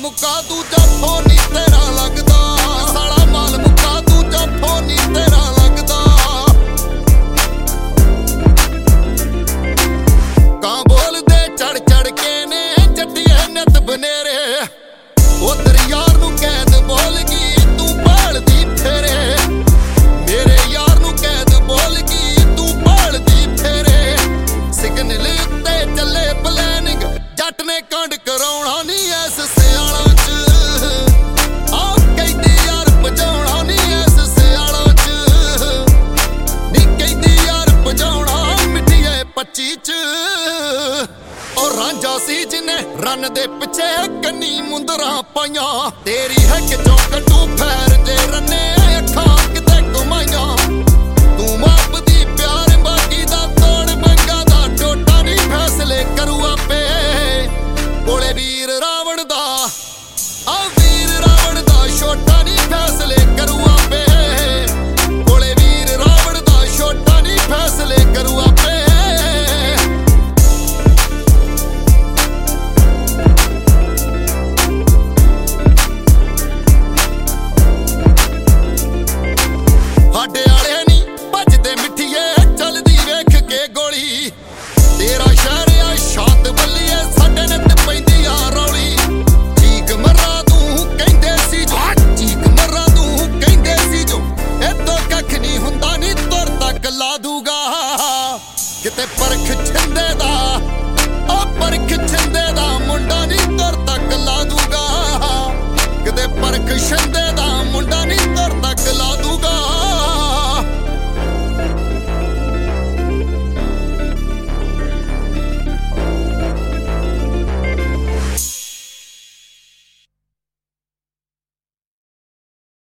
ਮੁੱਕਾ ਦੂਜਾ ਫੋਨੀ ਤੇਰਾ ਲੱਗਦਾ, ਸਾਲਾ ਮਾਲ ਮੁੱਕਾ ਦੂਜਾ ਫੋਨੀ ਤੇਰਾ ਲੱਗਦਾ। ਕਾਂ ਬੋਲਦੇ ਚੜ ਚੜ ਕੇ ਨੇ ਜੱਟੀਏ ਨਿੱਤ ਬਨੇਰੇ, ਉਹ ਤੇਰੇ ਯਾਰ ਨੂੰ ਕੈਦ ਬੋਲ ਗਈ ਤੂੰ ਭਾਲਦੀ ਫੇਰੇ, ਮੇਰੇ ਯਾਰ ਨੂੰ ਕੈਦ ਬੋਲ ਗਈ ਤੂੰ ਭਾਲਦੀ ਫੇਰੇ। ਸਿਗਨਲ ਉੱਤੇ ਚੱਲੇ ਪਲੈਨਿੰਗ, ਜੱਟ ਨੇ ਕਾਂਡ ਕਰਾਉਣਾ ਨੀ ਐਸ ਸਿਆਲਾਂ ਚ, ਆਹ ਕਹਿੰਦੀ ਯਾਰ ਭਜਾਉਣਾ ਨੀ ਐਸ ਸਿਆਲਾਂ ਚ, ਨੀ ਕਹਿੰਦੀ ਯਾਰ ਭਜਾਉਣਾ ਮਿੱਠੀਏ 25 ਚ। ਉਹ ਰਾਂਝਾ ਸੀ ਜਿਹਨੇ ਰੰਨ ਦੇ ਪਿੱਛੇ ਕੰਨੀ ਮੁੰਦਰਾਂ ਪਾਈਆਂ, ਤੇਰੀ ਹੈ ਕਿ ਚੌਕਟੂ ਫੈਰ ਦੇ ਰੰਨੇ ਅੱਖਾਂ ਕਿਤੇ ਘੁਮਾਈਆਂ। ਤੂੰ ਮਾਪ ਦੀ ਪਿਆਰ ਬਾਕੀ ਦਾ ਤੋੜ ਬੰਗਾ ਦਾ ਟੋਟਾ ਨੀ ਫੈਸਲੇ ਕਰੂ ਆਪੇ, ਕੋਲੇ ਵੀਰ ਰਾਵਣ ਦਾ।